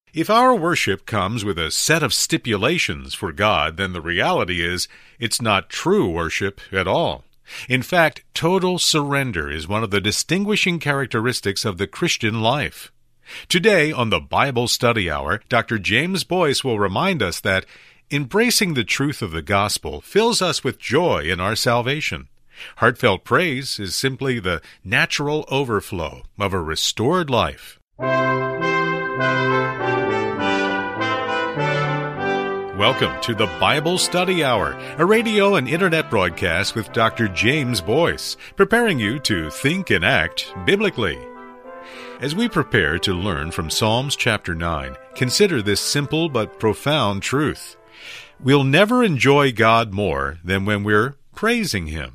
If our worship comes with a set of stipulations for God, then the reality is it's not true worship at all. In fact, total surrender is one of the distinguishing characteristics of the Christian life. Today, on the Bible Study Hour, Dr. James Boyce will remind us that embracing the truth of the gospel fills us with joy in our salvation. Heartfelt praise is simply the natural overflow of a restored life. Welcome to the Bible Study Hour, a radio and internet broadcast with Dr. James Boyce, preparing you to think and act biblically. As we prepare to learn from Psalms chapter 9, consider this simple but profound truth. We'll never enjoy God more than when we're praising Him.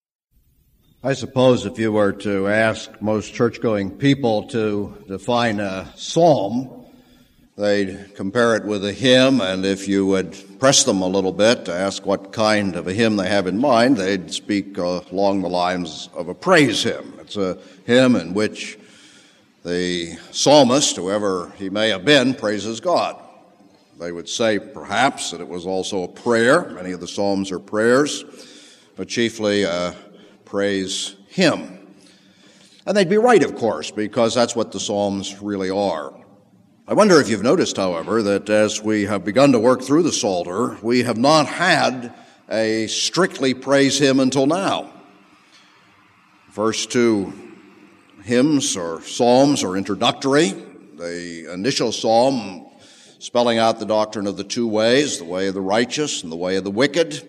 I suppose if you were to ask most church-going people to define a psalm, they'd compare it with a hymn, and if you would press them a little bit to ask what kind of a hymn they have in mind, they'd speak along the lines of a praise hymn. It's a hymn in which the psalmist, whoever he may have been, praises God. They would say, perhaps, that it was also a prayer. Many of the psalms are prayers, but chiefly a praise hymn. And they'd be right, of course, because that's what the psalms really are. I wonder if you've noticed, however, that as we have begun to work through the Psalter, we have not had a strictly praise hymn until now. First two hymns or psalms are introductory. The initial psalm spelling out the doctrine of the two ways, the way of the righteous and the way of the wicked,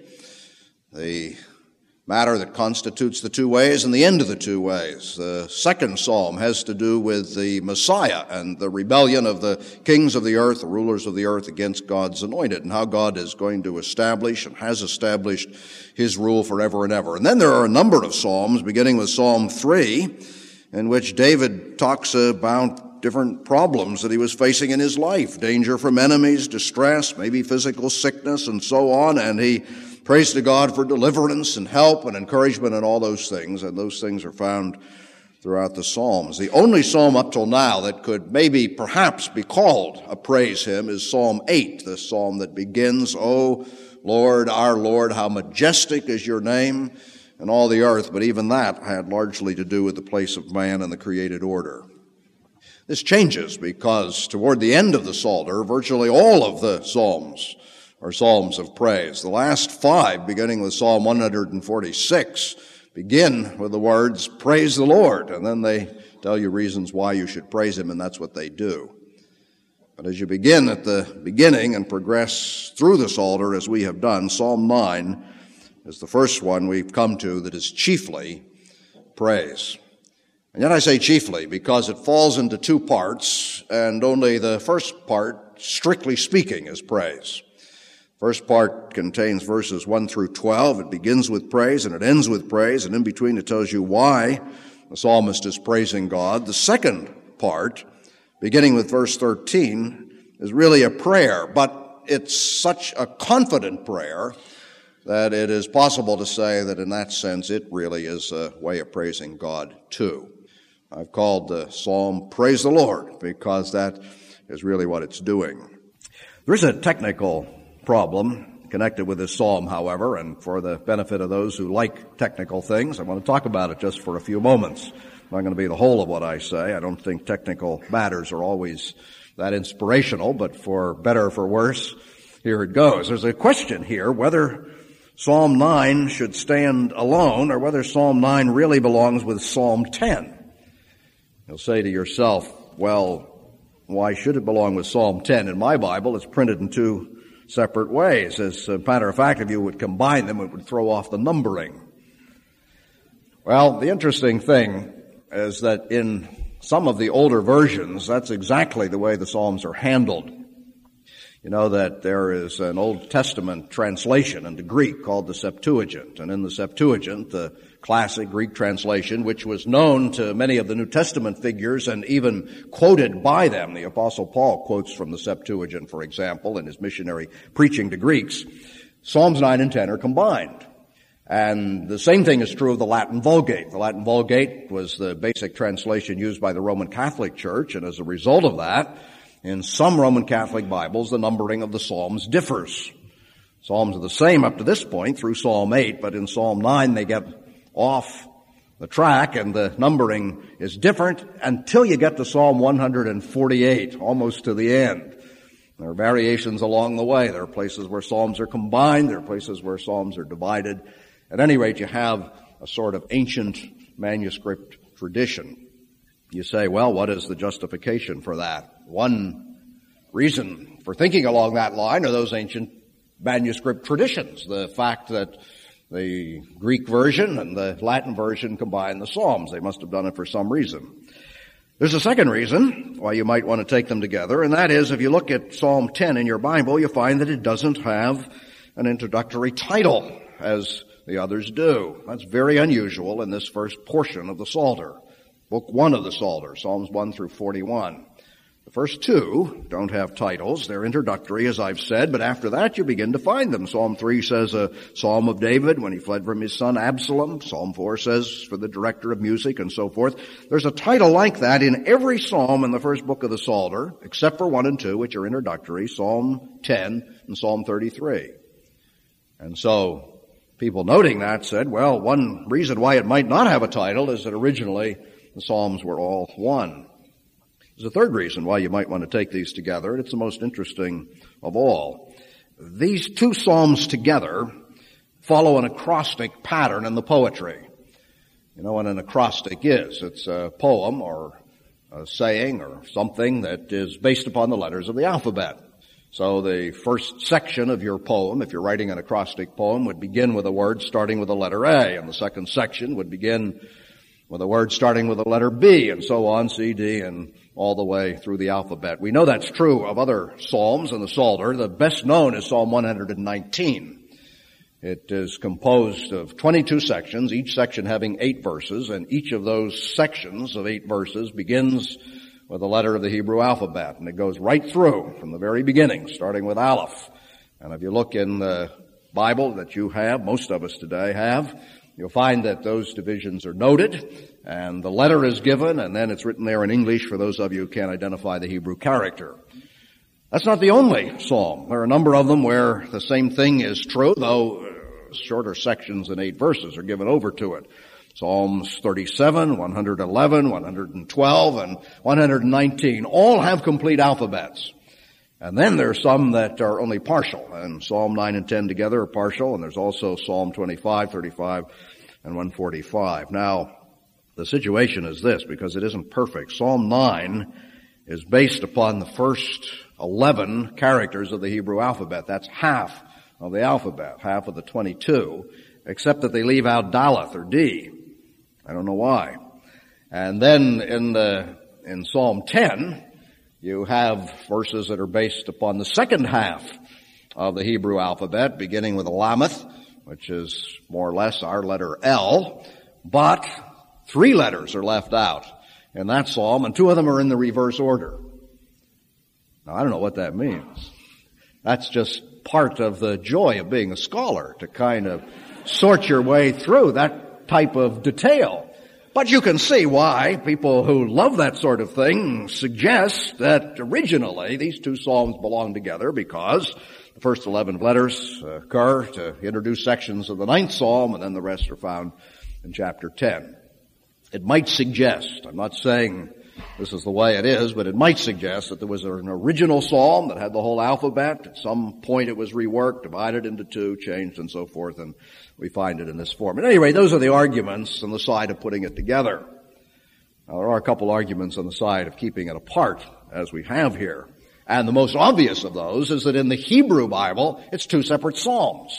the matter that constitutes the two ways and the end of the two ways. The second psalm has to do with the Messiah and the rebellion of the kings of the earth, the rulers of the earth against God's anointed, and how God is going to establish and has established His rule forever and ever. And then there are a number of psalms, beginning with Psalm 3, in which David talks about different problems that he was facing in his life, danger from enemies, distress, maybe physical sickness, and so on, and he prays to God for deliverance and help and encouragement and all those things, and those things are found throughout the Psalms. The only psalm up till now that could maybe perhaps be called a praise hymn is Psalm 8, the psalm that begins, O Lord, our Lord, how majestic is your name in all the earth, but even that had largely to do with the place of man and the created order. This changes because toward the end of the Psalter, virtually all of the psalms are psalms of praise. The last five, beginning with Psalm 146, begin with the words, praise the Lord, and then they tell you reasons why you should praise Him, and that's what they do. But as you begin at the beginning and progress through the Psalter, as we have done, Psalm 9 is the first one we've come to that is chiefly praise. And yet I say chiefly because it falls into two parts, and only the first part, strictly speaking, is praise. First part contains verses 1 through 12. It begins with praise and it ends with praise, and in between it tells you why the psalmist is praising God. The second part, beginning with verse 13, is really a prayer, but it's such a confident prayer that it is possible to say that in that sense it really is a way of praising God too. I've called the psalm Praise the Lord because that is really what it's doing. There is a technical problem connected with this psalm, however, and for the benefit of those who like technical things, I want to talk about it just for a few moments. I'm not going to be the whole of what I say. I don't think technical matters are always that inspirational, but for better or for worse, here it goes. There's a question here whether Psalm 9 should stand alone or whether Psalm 9 really belongs with Psalm 10. You'll say to yourself, well, why should it belong with Psalm 10? In my Bible, it's printed in two separate ways. As a matter of fact, if you would combine them, it would throw off the numbering. Well, the interesting thing is that in some of the older versions, that's exactly the way the Psalms are handled. You know that there is an Old Testament translation into Greek called the Septuagint, and in the Septuagint, the classic Greek translation, which was known to many of the New Testament figures and even quoted by them. The Apostle Paul quotes from the Septuagint, for example, in his missionary preaching to Greeks. Psalms 9 and 10 are combined. And the same thing is true of the Latin Vulgate. The Latin Vulgate was the basic translation used by the Roman Catholic Church, and as a result of that, In some Roman Catholic Bibles, the numbering of the Psalms differs. Psalms are the same up to this point through Psalm 8, but in Psalm 9 they get off the track and the numbering is different until you get to Psalm 148, almost to the end. There are variations along the way. There are places where Psalms are combined. There are places where Psalms are divided. At any rate, you have a sort of ancient manuscript tradition. You say, well, what is the justification for that? One reason for thinking along that line are those ancient manuscript traditions. The fact that the Greek version and the Latin version combine the Psalms. They must have done it for some reason. There's a second reason why you might want to take them together, and that is if you look at Psalm 10 in your Bible, you find that it doesn't have an introductory title as the others do. That's very unusual in this first portion of the Psalter, Book 1 of the Psalter, Psalms 1 through 41. The first two don't have titles. They're introductory, as I've said, but after that you begin to find them. Psalm 3 says a psalm of David when he fled from his son Absalom. Psalm 4 says for the director of music and so forth. There's a title like that in every psalm in the first book of the Psalter, except for 1 and 2, which are introductory, Psalm 10 and Psalm 33. And so people noting that said, well, one reason why it might not have a title is that originally the Psalms were all one. There's a third reason why you might want to take these together, and it's the most interesting of all. These two psalms together follow an acrostic pattern in the poetry. You know what an acrostic is. It's a poem or a saying or something that is based upon the letters of the alphabet. So the first section of your poem, if you're writing an acrostic poem, would begin with a word starting with the letter A, and the second section would begin with a word starting with the letter B, and so on, C, D, and all the way through the alphabet. We know that's true of other psalms in the Psalter. The best known is Psalm 119. It is composed of 22 sections, each section having 8 verses, and each of those sections of 8 verses begins with a letter of the Hebrew alphabet, and it goes right through from the very beginning, starting with Aleph. And if you look in the Bible that you have, most of us today have, you'll find that those divisions are noted, and the letter is given, and then it's written there in English for those of you who can't identify the Hebrew character. That's not the only psalm. There are a number of them where the same thing is true, though shorter sections than 8 verses are given over to it. Psalms 37, 111, 112, and 119 all have complete alphabets. And then there's some that are only partial, and Psalm 9 and 10 together are partial, and there's also Psalm 25, 35, and 145. Now, the situation is this, because it isn't perfect. Psalm 9 is based upon the first 11 characters of the Hebrew alphabet. That's half of the alphabet, half of the 22, except that they leave out Daleth or D. I don't know why. And then in Psalm 10, you have verses that are based upon the second half of the Hebrew alphabet, beginning with Alameth, which is more or less our letter L, but 3 letters are left out in that psalm, and 2 of them are in the reverse order. Now, I don't know what that means. That's just part of the joy of being a scholar, to kind of sort your way through that type of detail. But you can see why people who love that sort of thing suggest that originally these 2 psalms belong together, because the first 11 letters occur to introduce sections of the 9th psalm, and then the rest are found in chapter 10. It might suggest, I'm not saying this is the way it is, but it might suggest that there was an original psalm that had the whole alphabet. At some point it was reworked, divided into 2, changed, and so forth, and we find it in this form. At any rate, those are the arguments on the side of putting it together. Now, there are a couple arguments on the side of keeping it apart, as we have here. And the most obvious of those is that in the Hebrew Bible, it's 2 separate psalms.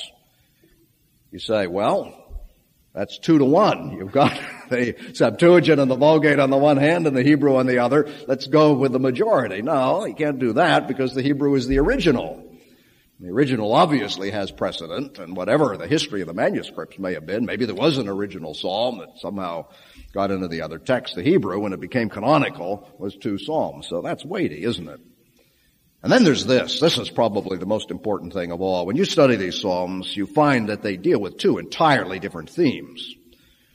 You say, well, that's 2 to 1. You've got the Septuagint and the Vulgate on the one hand and the Hebrew on the other. Let's go with the majority. No, you can't do that, because the Hebrew is the original. The original obviously has precedent, and whatever the history of the manuscripts may have been, maybe there was an original psalm that somehow got into the other text. The Hebrew, when it became canonical, was 2 psalms. So that's weighty, isn't it? And then there's this. This is probably the most important thing of all. When you study these psalms, you find that they deal with 2 entirely different themes.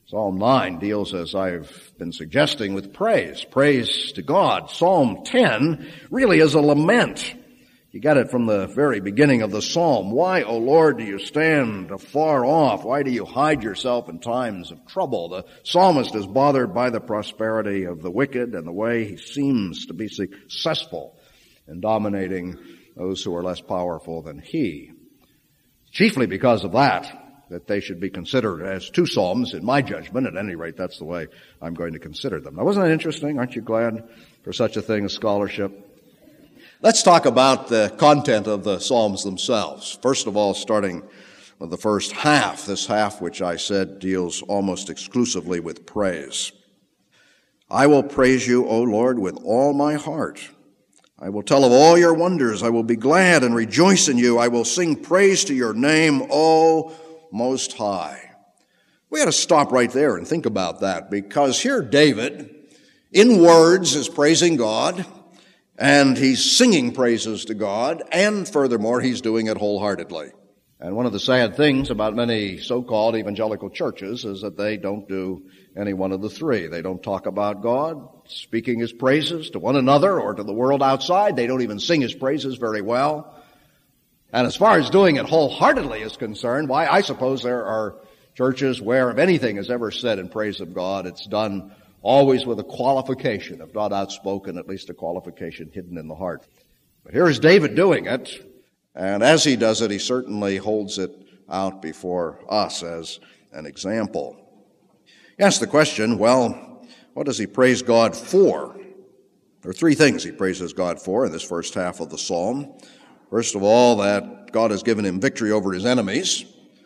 Psalm 9 deals, as I've been suggesting, with praise to God. Psalm 10 really is a lament. You got it from the very beginning of the psalm. Why, O Lord, do you stand afar off? Why do you hide yourself in times of trouble? The psalmist is bothered by the prosperity of the wicked and the way he seems to be successful in dominating those who are less powerful than he. Chiefly because of that they should be considered as two psalms, in my judgment. At any rate, that's the way I'm going to consider them. Now, wasn't that interesting? Aren't you glad for such a thing as scholarship? Let's talk about the content of the psalms themselves. First of all, starting with the first half, this half which I said deals almost exclusively with praise. I will praise you, O Lord, with all my heart. I will tell of all your wonders. I will be glad and rejoice in you. I will sing praise to your name, O Most High. We had to stop right there and think about that, because here David, in words, is praising God, and he's singing praises to God, and furthermore, he's doing it wholeheartedly. And one of the sad things about many so-called evangelical churches is that they don't do any one of the three. They don't talk about God, speaking his praises to one another or to the world outside. They don't even sing his praises very well. And as far as doing it wholeheartedly is concerned, why, I suppose there are churches where if anything is ever said in praise of God, it's done always with a qualification, if not outspoken, at least a qualification hidden in the heart. But here is David doing it, and as he does it, he certainly holds it out before us as an example. You ask the question, well, what does he praise God for? There are three things he praises God for in this first half of the psalm. First of all, that God has given him victory over his enemies.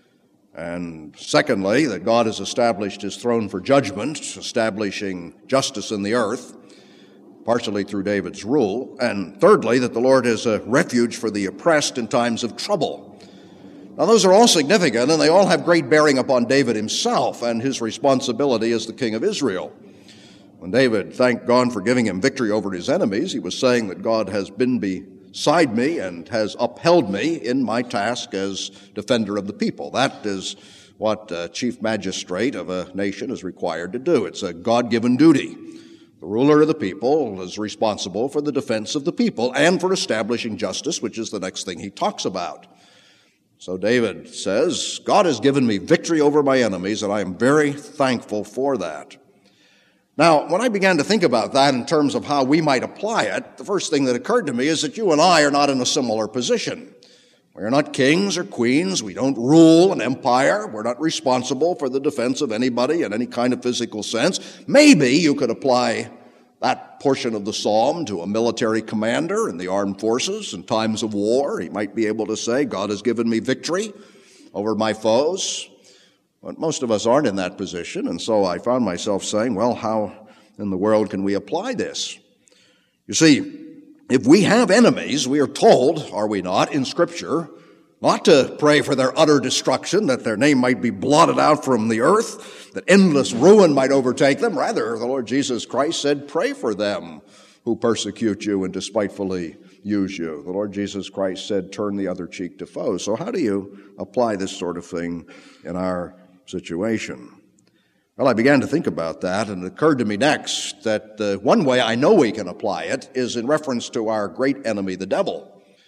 And secondly, that God has established his throne for judgment, establishing justice in the earth, partially through David's rule. And thirdly, that the Lord is a refuge for the oppressed in times of trouble. Now, those are all significant, and they all have great bearing upon David himself and his responsibility as the king of Israel. When David thanked God for giving him victory over his enemies, he was saying that God has been beside me and has upheld me in my task as defender of the people. That is what a chief magistrate of a nation is required to do. It's a God-given duty. The ruler of the people is responsible for the defense of the people and for establishing justice, which is the next thing he talks about. So David says, God has given me victory over my enemies, and I am very thankful for that. Now, when I began to think about that in terms of how we might apply it, the first thing that occurred to me is that you and I are not in a similar position. We are not kings or queens. We don't rule an empire. We're not responsible for the defense of anybody in any kind of physical sense. Maybe you could apply that portion of the psalm to a military commander in the armed forces in times of war. He might be able to say, God has given me victory over my foes. But most of us aren't in that position, and so I found myself saying, well, how in the world can we apply this? You see, if we have enemies, we are told, are we not, in Scripture, not to pray for their utter destruction, that their name might be blotted out from the earth, that endless ruin might overtake them. Rather, the Lord Jesus Christ said, pray for them who persecute you and despitefully use you. The Lord Jesus Christ said, turn the other cheek to foes. So how do you apply this sort of thing in our situation? Well, I began to think about that, and it occurred to me next that one way I know we can apply it is in reference to our great enemy, the devil.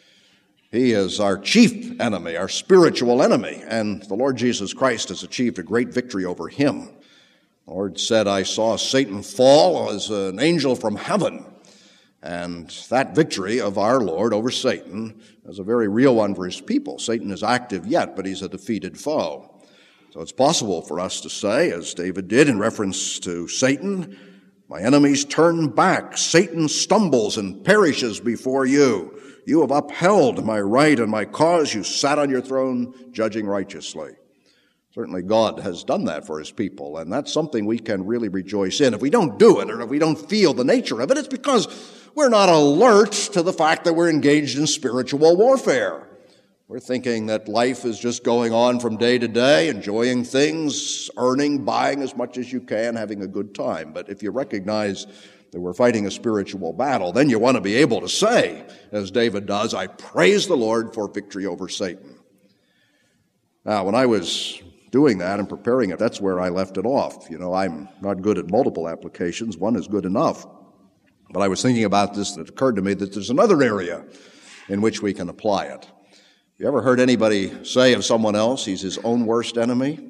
He is our chief enemy, our spiritual enemy, and the Lord Jesus Christ has achieved a great victory over him. The Lord said, I saw Satan fall as an angel from heaven. And that victory of our Lord over Satan is a very real one for his people. Satan is active yet, but he's a defeated foe. So it's possible for us to say, as David did in reference to Satan, my enemies turn back. Satan stumbles and perishes before you. You have upheld my right and my cause. You sat on your throne judging righteously. Certainly God has done that for his people, and that's something we can really rejoice in. If we don't do it, or if we don't feel the nature of it, it's because we're not alert to the fact that we're engaged in spiritual warfare. We're thinking that life is just going on from day to day, enjoying things, earning, buying as much as you can, having a good time. But if you recognize that we're fighting a spiritual battle, then you want to be able to say, as David does, I praise the Lord for victory over Satan. Now, when I was doing that and preparing it, that's where I left it off. I'm not good at multiple applications. One is good enough. But I was thinking about this, and it occurred to me that there's another area in which we can apply it. You ever heard anybody say of someone else he's his own worst enemy?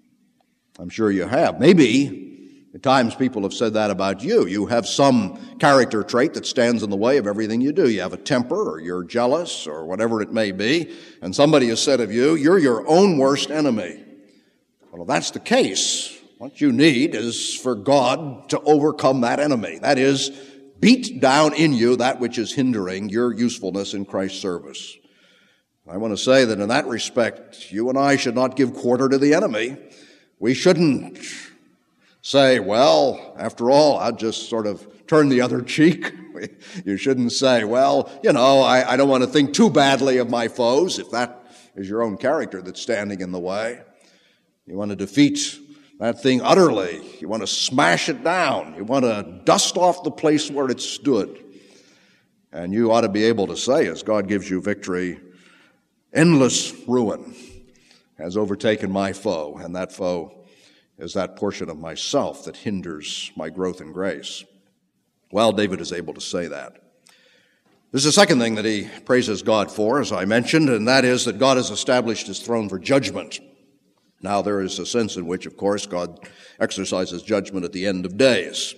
I'm sure you have. Maybe at times people have said that about you. You have some character trait that stands in the way of everything you do. You have a temper, or you're jealous, or whatever it may be, and somebody has said of you, you're your own worst enemy. Well, if that's the case, what you need is for God to overcome that enemy. That is, beat down in you that which is hindering your usefulness in Christ's service. I want to say that in that respect, you and I should not give quarter to the enemy. We shouldn't say, well, after all, I'll just sort of turn the other cheek. You shouldn't say, well, I don't want to think too badly of my foes, if that is your own character that's standing in the way. You want to defeat that thing utterly. You want to smash it down. You want to dust off the place where it stood. And you ought to be able to say, as God gives you victory, endless ruin has overtaken my foe, and that foe is that portion of myself that hinders my growth in grace. Well, David is able to say that. There's a second thing that he praises God for, as I mentioned, and that is that God has established his throne for judgment. Now, there is a sense in which, of course, God exercises judgment at the end of days.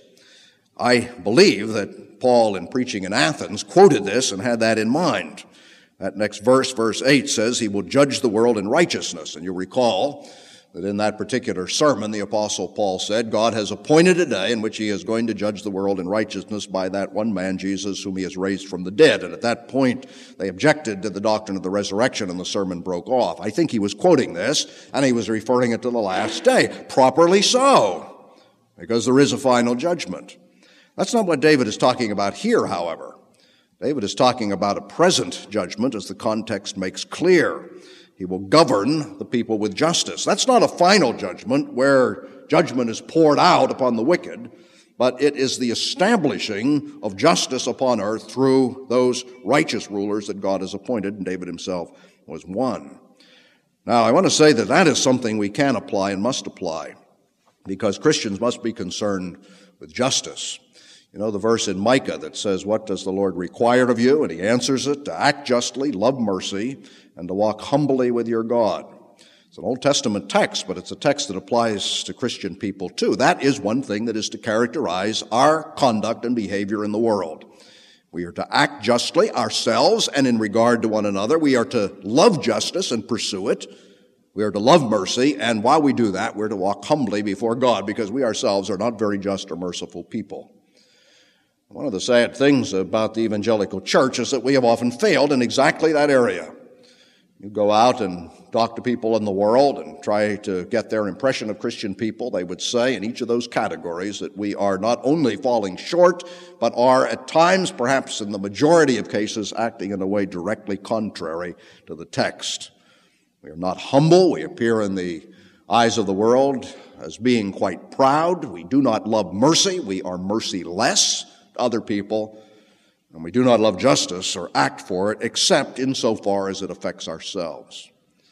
I believe that Paul, in preaching in Athens, quoted this and had that in mind. That next verse, verse 8, says he will judge the world in righteousness. And you recall that in that particular sermon, the Apostle Paul said, God has appointed a day in which he is going to judge the world in righteousness by that one man, Jesus, whom he has raised from the dead. And at that point, they objected to the doctrine of the resurrection, and the sermon broke off. I think he was quoting this, and he was referring it to the last day. Properly so, because there is a final judgment. That's not what David is talking about here, however. David is talking about a present judgment, as the context makes clear. He will govern the people with justice. That's not a final judgment where judgment is poured out upon the wicked, but it is the establishing of justice upon earth through those righteous rulers that God has appointed, and David himself was one. Now, I want to say that that is something we can apply and must apply, because Christians must be concerned with justice. You know the verse in Micah that says, what does the Lord require of you? And he answers it, to act justly, love mercy, and to walk humbly with your God. It's an Old Testament text, but it's a text that applies to Christian people too. That is one thing that is to characterize our conduct and behavior in the world. We are to act justly ourselves and in regard to one another. We are to love justice and pursue it. We are to love mercy, and while we do that, we're to walk humbly before God, because we ourselves are not very just or merciful people. One of the sad things about the evangelical church is that we have often failed in exactly that area. You go out and talk to people in the world and try to get their impression of Christian people, they would say in each of those categories that we are not only falling short, but are at times, perhaps in the majority of cases, acting in a way directly contrary to the text. We are not humble. We appear in the eyes of the world as being quite proud. We do not love mercy. We are merciless to other people. And we do not love justice or act for it except insofar as it affects ourselves.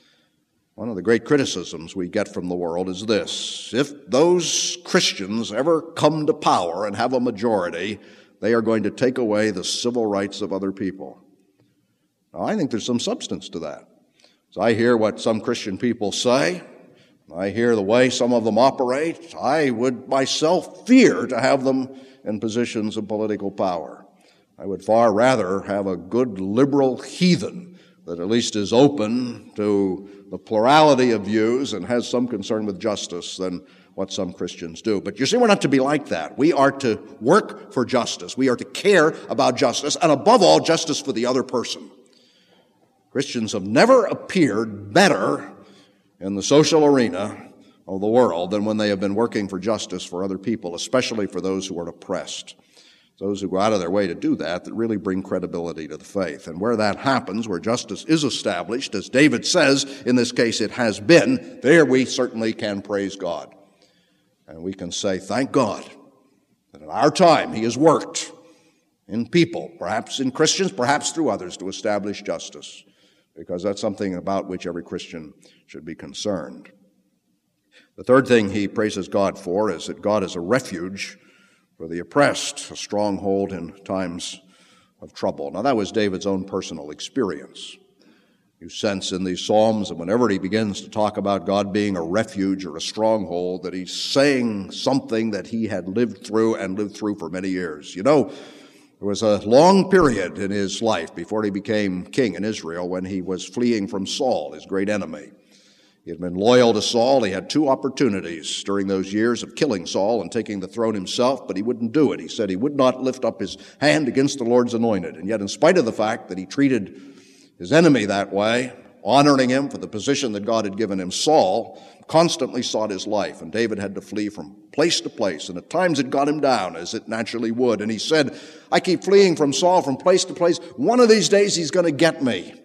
One of the great criticisms we get from the world is this: if those Christians ever come to power and have a majority, they are going to take away the civil rights of other people. Now, I think there's some substance to that. So I hear what some Christian people say. I hear the way some of them operate. I would myself fear to have them in positions of political power. I would far rather have a good liberal heathen that at least is open to the plurality of views and has some concern with justice than what some Christians do. But you see, we're not to be like that. We are to work for justice. We are to care about justice, and above all, justice for the other person. Christians have never appeared better in the social arena of the world than when they have been working for justice for other people, especially for those who are oppressed. Those who go out of their way to do that really bring credibility to the faith. And where that happens, where justice is established, as David says, in this case it has been, there we certainly can praise God. And we can say, thank God that in our time he has worked in people, perhaps in Christians, perhaps through others, to establish justice, because that's something about which every Christian should be concerned. The third thing he praises God for is that God is a refuge for the oppressed, a stronghold in times of trouble. Now, that was David's own personal experience. You sense in these Psalms that whenever he begins to talk about God being a refuge or a stronghold, that he's saying something that he had lived through for many years. You know, there was a long period in his life before he became king in Israel when he was fleeing from Saul, his great enemy. He had been loyal to Saul. He had two opportunities during those years of killing Saul and taking the throne himself, but he wouldn't do it. He said he would not lift up his hand against the Lord's anointed. And yet, in spite of the fact that he treated his enemy that way, honoring him for the position that God had given him, Saul constantly sought his life, and David had to flee from place to place, and at times it got him down, as it naturally would. And he said, I keep fleeing from Saul from place to place. One of these days he's going to get me,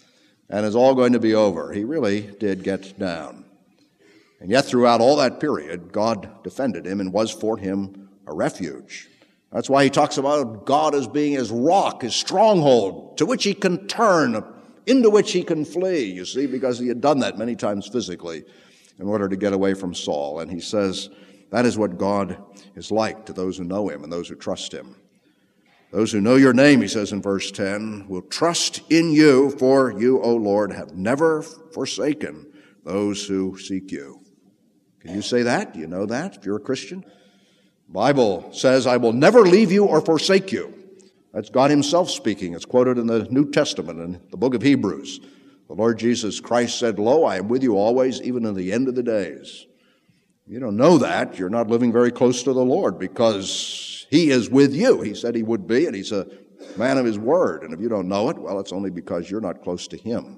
and it's all going to be over. He really did get down. And yet throughout all that period, God defended him and was for him a refuge. That's why he talks about God as being his rock, his stronghold, to which he can turn, into which he can flee, you see, because he had done that many times physically in order to get away from Saul. And he says that is what God is like to those who know him and those who trust him. Those who know your name, he says in verse 10, will trust in you, for you, O Lord, have never forsaken those who seek you. Can you say that? Do you know that if you're a Christian? The Bible says, I will never leave you or forsake you. That's God himself speaking. It's quoted in the New Testament in the book of Hebrews. The Lord Jesus Christ said, Lo, I am with you always, even to the end of the days. If you don't know that, you're not living very close to the Lord, because he is with you. He said he would be, and he's a man of his word. And if you don't know it, well, it's only because you're not close to him.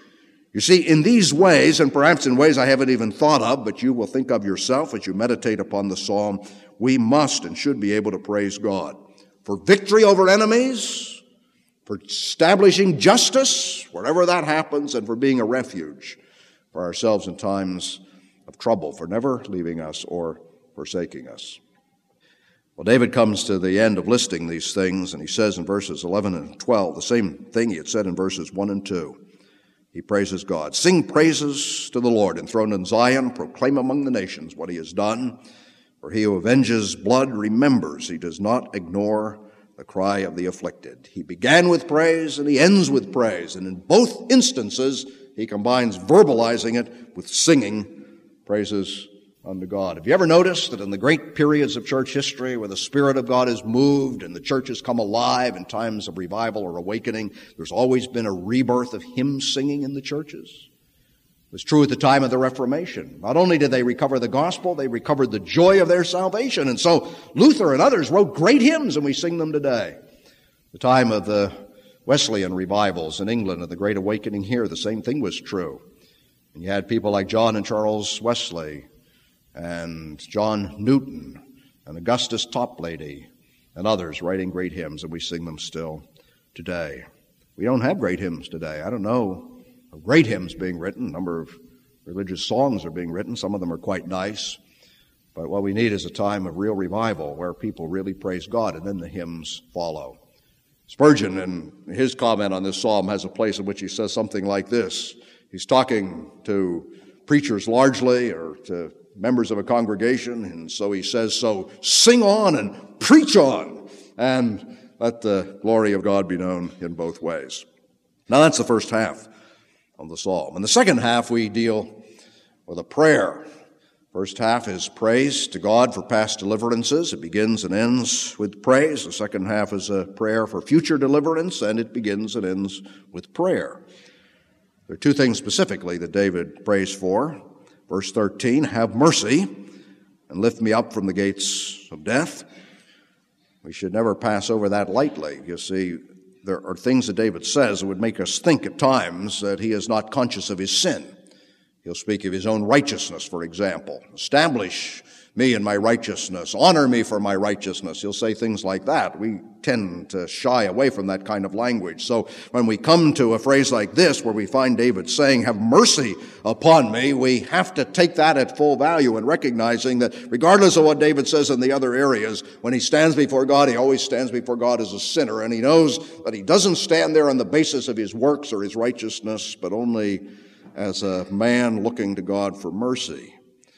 You see, in these ways, and perhaps in ways I haven't even thought of, but you will think of yourself as you meditate upon the psalm, we must and should be able to praise God for victory over enemies, for establishing justice wherever that happens, and for being a refuge for ourselves in times of trouble, for never leaving us or forsaking us. Well, David comes to the end of listing these things, and he says in verses 11 and 12 the same thing he had said in verses 1 and 2. He praises God. Sing praises to the Lord, enthroned in Zion. Proclaim among the nations what he has done. For he who avenges blood remembers. He does not ignore the cry of the afflicted. He began with praise and he ends with praise. And in both instances, he combines verbalizing it with singing praises unto God. Have you ever noticed that in the great periods of church history where the Spirit of God is moved and the church has come alive in times of revival or awakening, there's always been a rebirth of hymn singing in the churches? It was true at the time of the Reformation. Not only did they recover the gospel, they recovered the joy of their salvation. And so Luther and others wrote great hymns, and we sing them today. The time of the Wesleyan revivals in England and the Great Awakening here, the same thing was true. And you had people like John and Charles Wesley, and John Newton, and Augustus Toplady, and others writing great hymns, and we sing them still today. We don't have great hymns today. I don't know of great hymns being written. A number of religious songs are being written. Some of them are quite nice. But what we need is a time of real revival where people really praise God, and then the hymns follow. Spurgeon, in his comment on this psalm, has a place in which he says something like this. He's talking to preachers largely, or to members of a congregation, and so he says, so sing on and preach on, and let the glory of God be known in both ways. Now that's the first half of the psalm. In the second half, we deal with a prayer. First half is praise to God for past deliverances. It begins and ends with praise. The second half is a prayer for future deliverance, and it begins and ends with prayer. There are two things specifically that David prays for. Verse 13, have mercy and lift me up from the gates of death. We should never pass over that lightly. You see, there are things that David says that would make us think at times that he is not conscious of his sin. He'll speak of his own righteousness, for example. Establish me in my righteousness. Honor me for my righteousness. He'll say things like that. We tend to shy away from that kind of language. So when we come to a phrase like this, where we find David saying, have mercy upon me, we have to take that at full value and recognizing that regardless of what David says in the other areas, when he stands before God, he always stands before God as a sinner. And he knows that he doesn't stand there on the basis of his works or his righteousness, but only as a man looking to God for mercy.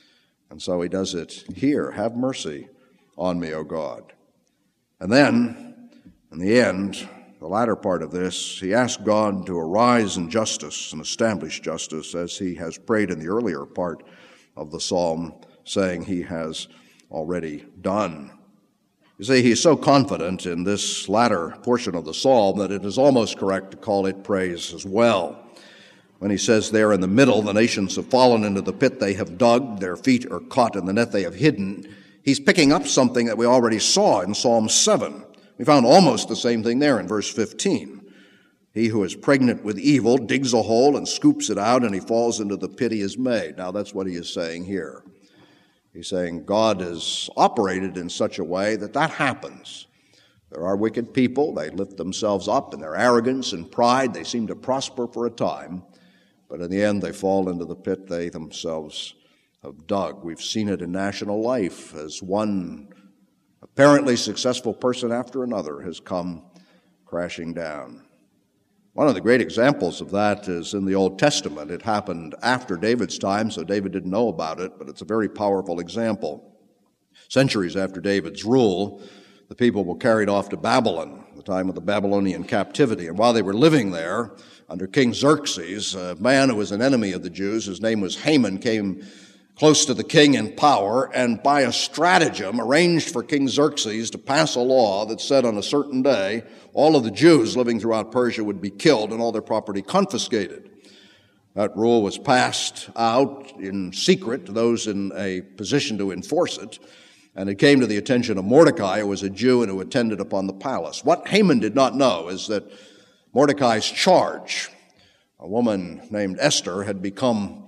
And so he does it here. Have mercy on me, O God. And then, in the end, the latter part of this, he asked God to arise in justice and establish justice, as he has prayed in the earlier part of the psalm, saying he has already done. You see, he's so confident in this latter portion of the psalm that it is almost correct to call it praise as well. When he says there in the middle, the nations have fallen into the pit they have dug, their feet are caught in the net they have hidden, he's picking up something that we already saw in Psalm 7. We found almost the same thing there in verse 15. He who is pregnant with evil digs a hole and scoops it out, and he falls into the pit he has made. Now that's what he is saying here. He's saying God has operated in such a way that happens. There are wicked people. They lift themselves up in their arrogance and pride. They seem to prosper for a time, but in the end they fall into the pit they themselves have dug. We've seen it in national life as one apparently successful person after another has come crashing down. One of the great examples of that is in the Old Testament. It happened after David's time, so David didn't know about it, but it's a very powerful example. Centuries after David's rule, the people were carried off to Babylon, the time of the Babylonian captivity. And while they were living there, under King Xerxes, a man who was an enemy of the Jews, his name was Haman, came close to the king in power, and by a stratagem arranged for King Xerxes to pass a law that said on a certain day, all of the Jews living throughout Persia would be killed and all their property confiscated. That rule was passed out in secret to those in a position to enforce it, and it came to the attention of Mordecai, who was a Jew and who attended upon the palace. What Haman did not know is that Mordecai's charge, a woman named Esther, had become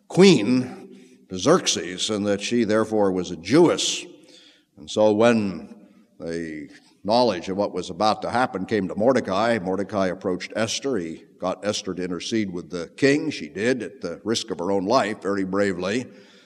queen to Xerxes, and that she therefore was a Jewess. And so when the knowledge of what was about to happen came to Mordecai, Mordecai approached Esther. He got Esther to intercede with the king. She did, at the risk of her own life, very bravely.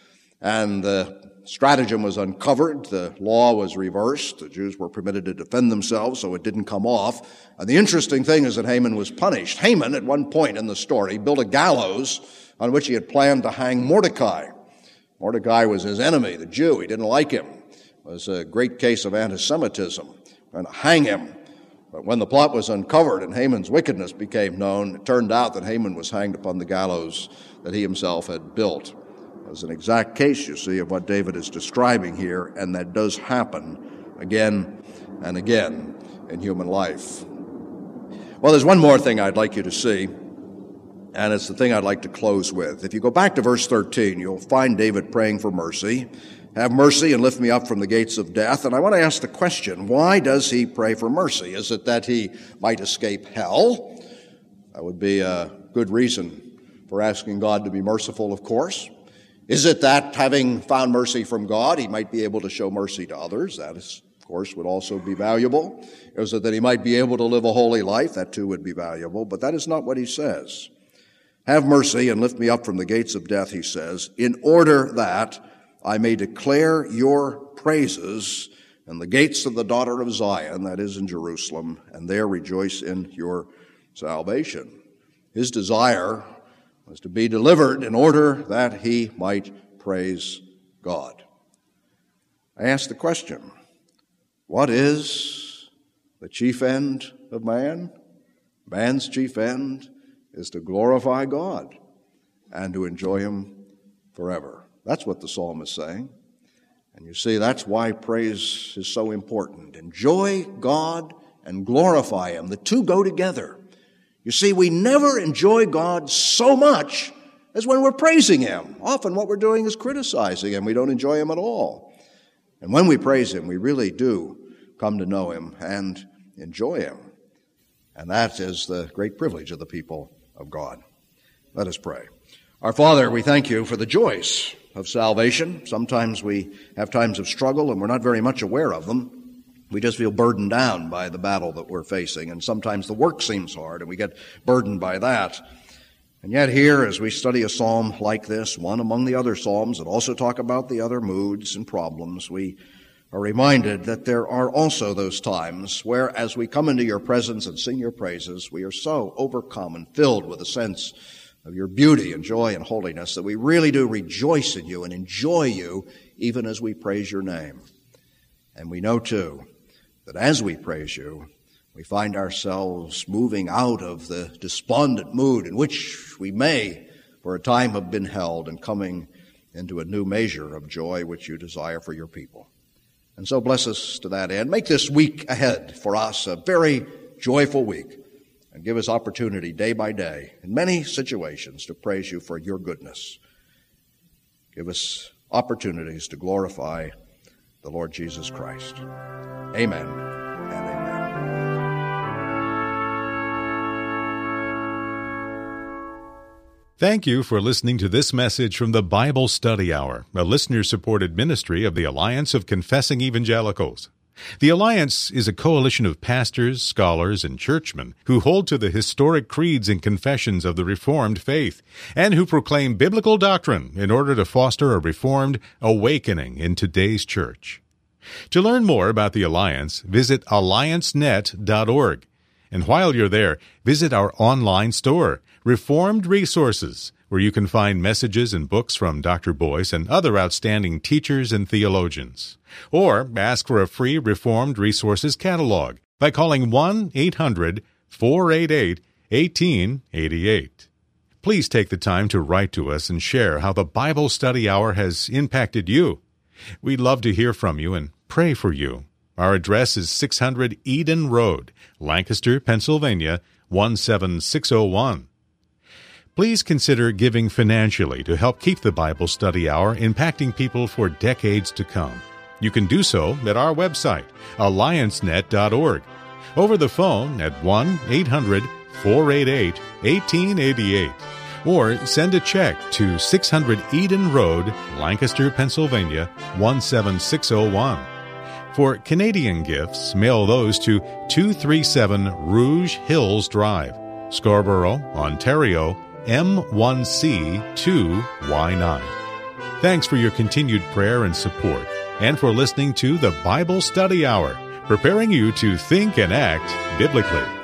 And the stratagem was uncovered. The law was reversed. The Jews were permitted to defend themselves, so it didn't come off. And the interesting thing is that Haman was punished. Haman, at one point in the story, built a gallows on which he had planned to hang Mordecai. Mordecai was his enemy, the Jew. He didn't like him. It was a great case of anti-Semitism, and hang him. But when the plot was uncovered and Haman's wickedness became known, it turned out that Haman was hanged upon the gallows that he himself had built. It was an exact case, you see, of what David is describing here, and that does happen again and again in human life. Well, there's one more thing I'd like you to see, and it's the thing I'd like to close with. If you go back to verse 13, you'll find David praying for mercy. Have mercy and lift me up from the gates of death. And I want to ask the question, why does he pray for mercy? Is it that he might escape hell? That would be a good reason for asking God to be merciful, of course. Is it that, having found mercy from God, he might be able to show mercy to others? That, of course, would also be valuable. Is it that he might be able to live a holy life? That, too, would be valuable. But that is not what he says. Have mercy and lift me up from the gates of death, he says, in order that I may declare your praises in the gates of the daughter of Zion, that is in Jerusalem, and there rejoice in your salvation. His desire was to be delivered in order that he might praise God. I ask the question, what is the chief end of man? Man's chief end is to glorify God and to enjoy him forever. That's what the psalm is saying. And you see, that's why praise is so important. Enjoy God and glorify him. The two go together. You see, we never enjoy God so much as when we're praising him. Often what we're doing is criticizing him. We don't enjoy him at all. And when we praise him, we really do come to know him and enjoy him. And that is the great privilege of the people of God. Let us pray. Our Father, we thank you for the joys of salvation. Sometimes we have times of struggle and we're not very much aware of them. We just feel burdened down by the battle that we're facing, and sometimes the work seems hard and we get burdened by that. And yet here, as we study a psalm like this, one among the other psalms that also talk about the other moods and problems, we are reminded that there are also those times where, as we come into your presence and sing your praises, we are so overcome and filled with a sense of your beauty and joy and holiness, that we really do rejoice in you and enjoy you even as we praise your name. And we know, too, that as we praise you, we find ourselves moving out of the despondent mood in which we may, for a time, have been held, and coming into a new measure of joy which you desire for your people. And so bless us to that end. Make this week ahead for us a very joyful week, and give us opportunity day by day in many situations to praise you for your goodness. Give us opportunities to glorify the Lord Jesus Christ. Amen and amen. Thank you for listening to this message from the Bible Study Hour, a listener-supported ministry of the Alliance of Confessing Evangelicals. The Alliance is a coalition of pastors, scholars, and churchmen who hold to the historic creeds and confessions of the Reformed faith and who proclaim biblical doctrine in order to foster a Reformed awakening in today's church. To learn more about the Alliance, visit alliancenet.org. And while you're there, visit our online store, Reformed Resources, where you can find messages and books from Dr. Boyce and other outstanding teachers and theologians. Or ask for a free Reformed Resources catalog by calling 1-800-488-1888. Please take the time to write to us and share how the Bible Study Hour has impacted you. We'd love to hear from you and pray for you. Our address is 600 Eden Road, Lancaster, Pennsylvania, 17601. Please consider giving financially to help keep the Bible Study Hour impacting people for decades to come. You can do so at our website, alliancenet.org, over the phone at 1-800-488-1888, or send a check to 600 Eden Road, Lancaster, Pennsylvania, 17601. For Canadian gifts, mail those to 237 Rouge Hills Drive, Scarborough, Ontario, M1C2Y9. Thanks for your continued prayer and support, and for listening to the Bible Study Hour, preparing you to think and act biblically.